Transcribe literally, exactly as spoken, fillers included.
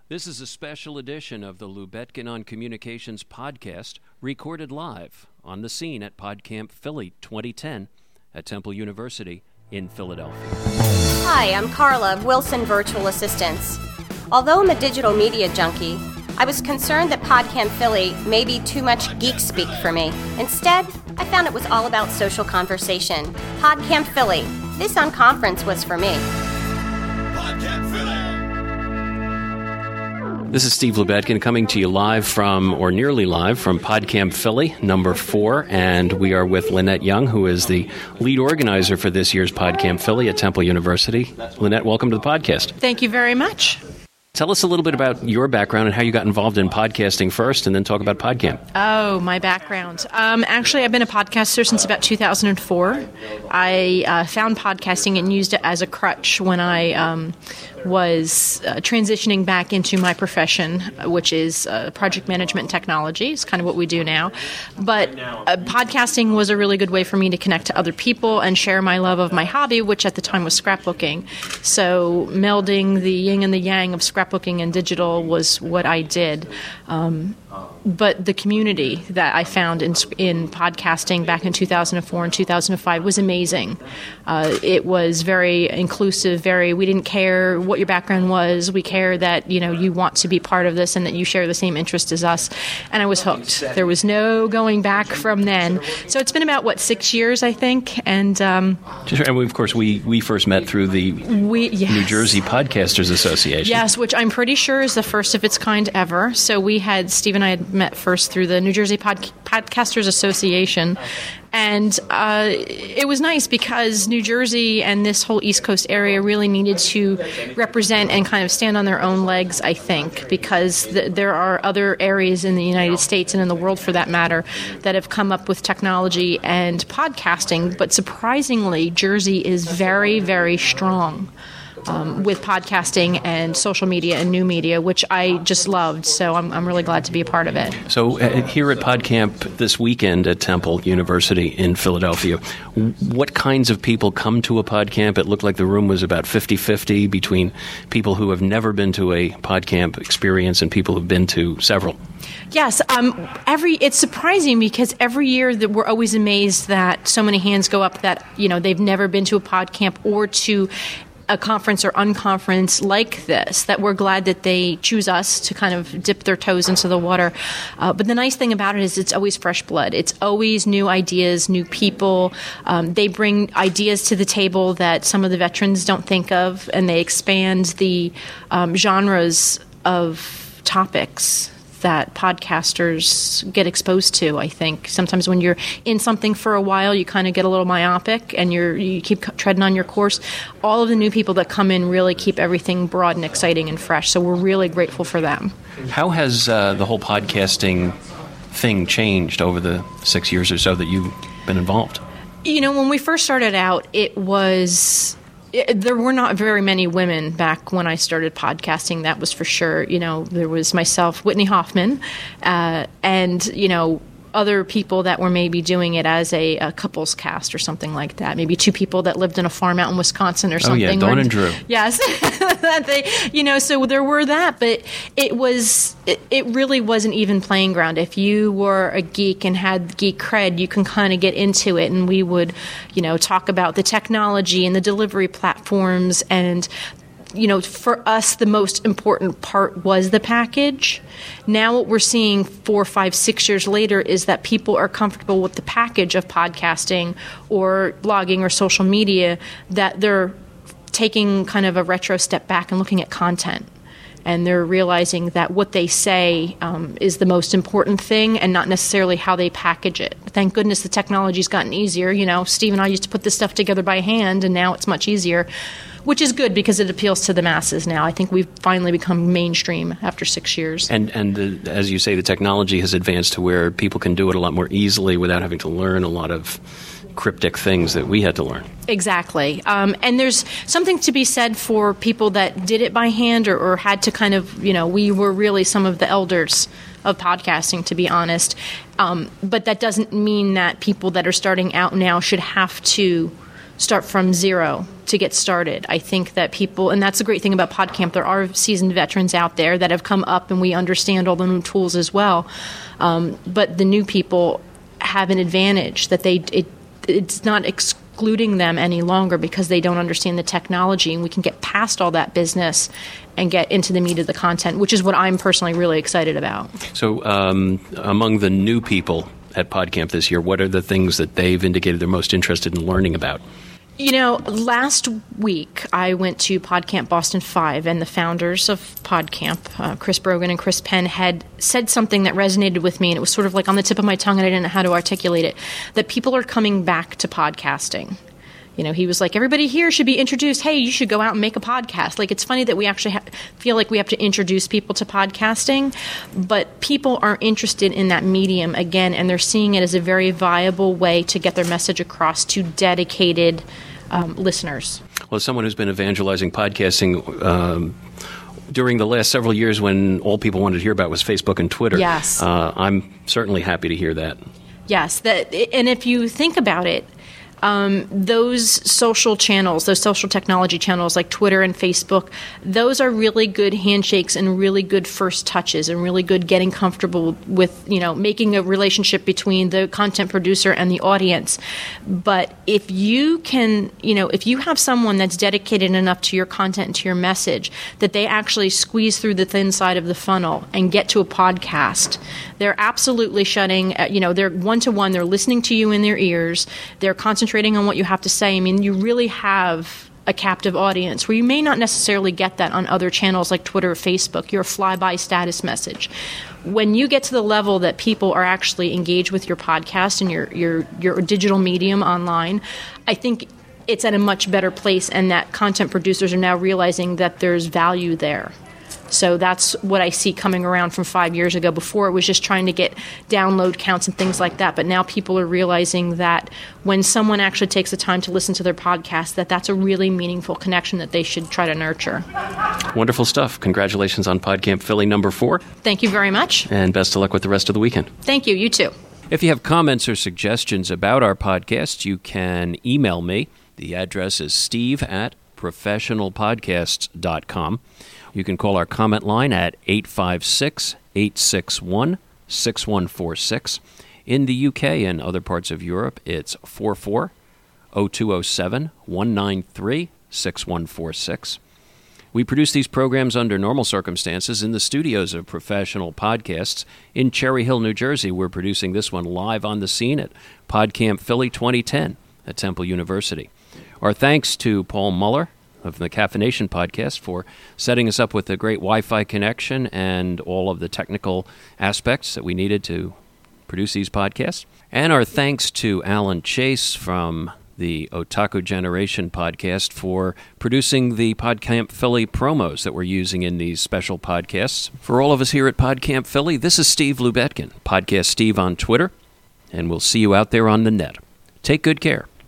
This is a special edition of the Lubetkin on Communications podcast, recorded live on the scene at PodCamp Philly twenty ten at Temple University in Philadelphia. Hi, I'm Carla of Wilson Virtual Assistants. Although I'm a digital media junkie, I was concerned that PodCamp Philly may be too much geek speak for me. Instead, I found it was all about social conversation. PodCamp Philly. This unconference was for me. PodCamp Philly. This is Steve Lubetkin coming to you live from, or nearly live, from PodCamp Philly, number four, and we are with Lynette Young, who is the lead organizer for this year's PodCamp Philly at Temple University. Lynette, welcome to the podcast. Thank you very much. Tell us a little bit about your background and how you got involved in podcasting first, and then talk about PodCamp. Oh, my background. Um, actually, I've been a podcaster since about two thousand four. I uh, found podcasting and used it as a crutch when I um, was uh, transitioning back into my profession, which is uh, project management and technology. It's kind of what we do now. But uh, podcasting was a really good way for me to connect to other people and share my love of my hobby, which at the time was scrapbooking. So melding the yin and the yang of scrapbooking and digital was what I did. Um, but the community that I found in in podcasting back in two thousand four and two thousand five was amazing. Uh, it was very inclusive, very, we didn't care what your background was. We care that, you know, you want to be part of this and that you share the same interest as us. And I was hooked. There was no going back from then. So it's been about, what, six years, I think. And um, and we, of course, we, we first met through the we, yes. New Jersey Podcasters Association. Yes, which I'm pretty sure is the first of its kind ever. So we had, Steve and I had met first through the New Jersey Pod- Podcasters Association. And uh, it was nice because New Jersey and this whole East Coast area really needed to represent and kind of stand on their own legs, I think, because th- there are other areas in the United States and in the world, for that matter, that have come up with technology and podcasting. But surprisingly, Jersey is very, very strong. Um, with podcasting and social media and new media, which I just loved. So I'm, I'm really glad to be a part of it. So uh, here at PodCamp this weekend at Temple University in Philadelphia, what kinds of people come to a PodCamp? It looked like the room was about fifty-fifty between people who have never been to a PodCamp experience and people who've been to several. Yes, um, every it's surprising because every year that we're always amazed that so many hands go up that, you know, they've never been to a PodCamp or to a conference or unconference like this, that we're glad that they choose us to kind of dip their toes into the water. Uh, but the nice thing about it is it's always fresh blood. It's always new ideas, new people. Um, they bring ideas to the table that some of the veterans don't think of, and they expand the um, genres of topics that podcasters get exposed to. I think sometimes when you're in something for a while, you kind of get a little myopic and you're you keep treading on your course. All of the new people that come in really keep everything broad and exciting and fresh. So we're really grateful for them. How has uh, the whole podcasting thing changed over the six years or so that you've been involved? You know, when we first started out, it was... It, there were not very many women back when I started podcasting, that was for sure. You know, there was myself, Whitney Hoffman, uh, and, you know, other people that were maybe doing it as a, a couples cast or something like that. Maybe two people that lived in a farm out in Wisconsin or something. Oh, yeah, Dawn and Drew. Yes. they, you know, so there were that, but it was, it, it really was an even playing ground. If you were a geek and had geek cred, you can kind of get into it, and we would, you know, talk about the technology and the delivery platforms. And you know, for us, the most important part was the package. Now what we're seeing four, five, six years later is that people are comfortable with the package of podcasting or blogging or social media, that they're taking kind of a retro step back and looking at content. And they're realizing that what they say um, is the most important thing and not necessarily how they package it. Thank goodness the technology's gotten easier. You know, Steve and I used to put this stuff together by hand, and now it's much easier, which is good because it appeals to the masses now. I think we've finally become mainstream after six years. And, and the, as you say, the technology has advanced to where people can do it a lot more easily without having to learn a lot of cryptic things that we had to learn. Exactly. Um, and there's something to be said for people that did it by hand or, or had to kind of, you know, we were really some of the elders of podcasting, to be honest. Um, but that doesn't mean that people that are starting out now should have to start from zero to get started. I think that people, and that's the great thing about PodCamp, there are seasoned veterans out there that have come up and we understand all the new tools as well. Um, but the new people have an advantage that they it, it's not excluding them any longer because they don't understand the technology, and we can get past all that business and get into the meat of the content, which is what I'm personally really excited about. So um, among the new people at PodCamp this year, what are the things that they've indicated they're most interested in learning about? You know, last week I went to PodCamp Boston five, and the founders of PodCamp, uh, Chris Brogan and Chris Penn, had said something that resonated with me, and it was sort of like on the tip of my tongue, and I didn't know how to articulate it, that people are coming back to podcasting. You know, he was like, everybody here should be introduced. Hey, you should go out and make a podcast. Like, it's funny that we actually ha- feel like we have to introduce people to podcasting, but people are interested in that medium again, and they're seeing it as a very viable way to get their message across to dedicated um, listeners. Well, as someone who's been evangelizing podcasting um, during the last several years when all people wanted to hear about was Facebook and Twitter, yes. uh, I'm certainly happy to hear that. Yes, that, and if you think about it, Um, those social channels, those social technology channels like Twitter and Facebook, those are really good handshakes and really good first touches and really good getting comfortable with, you know, making a relationship between the content producer and the audience. But if you can, you know, if you have someone that's dedicated enough to your content and to your message that they actually squeeze through the thin side of the funnel and get to a podcast, they're absolutely shutting, you know, they're one-to-one, they're listening to you in their ears, they're concentrating on what you have to say. I mean, you really have a captive audience where you may not necessarily get that on other channels like Twitter or Facebook. You're a fly-by status message. When you get to the level that people are actually engaged with your podcast and your your your digital medium online, I think it's at a much better place, and that content producers are now realizing that there's value there. So that's what I see coming around from five years ago. Before, it was just trying to get download counts and things like that. But now people are realizing that when someone actually takes the time to listen to their podcast, that that's a really meaningful connection that they should try to nurture. Wonderful stuff. Congratulations on PodCamp Philly number four. Thank you very much. And best of luck with the rest of the weekend. Thank you. You too. If you have comments or suggestions about our podcast, you can email me. The address is steve at professional podcasts dot com. You can call our comment line at eight five six, eight six one, six one four six. In the U K and other parts of Europe, it's four four, zero two zero seven, one nine three, six one four six. We produce these programs under normal circumstances in the studios of Professional Podcasts in Cherry Hill, New Jersey. We're producing this one live on the scene at PodCamp Philly twenty ten at Temple University. Our thanks to Paul Muller of the Caffeination Podcast for setting us up with a great Wi-Fi connection and all of the technical aspects that we needed to produce these podcasts. And our thanks to Alan Chase from the Otaku Generation podcast for producing the PodCamp Philly promos that we're using in these special podcasts. For all of us here at PodCamp Philly, this is Steve Lubetkin, Podcast Steve on Twitter, and we'll see you out there on the net. Take good care.